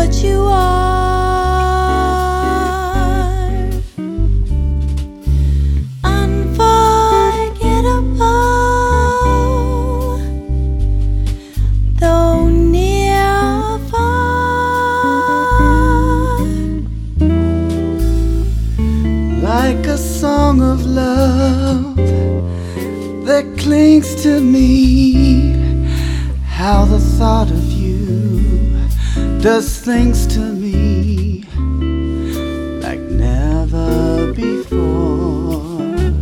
what you are. Unforgettable, though near or far. Like a song of love that clings to me, how the thought of you does things to me like never before.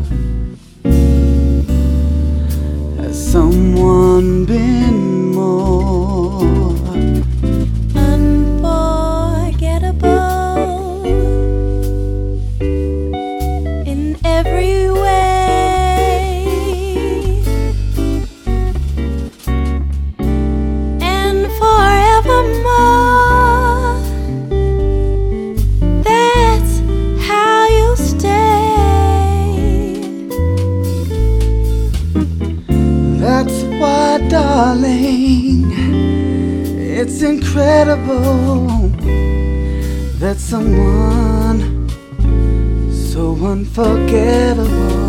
Has someone been more Unforgettable in every way, and forevermore, that's how you stay. That's why, darling, it's incredible that someone so unforgettable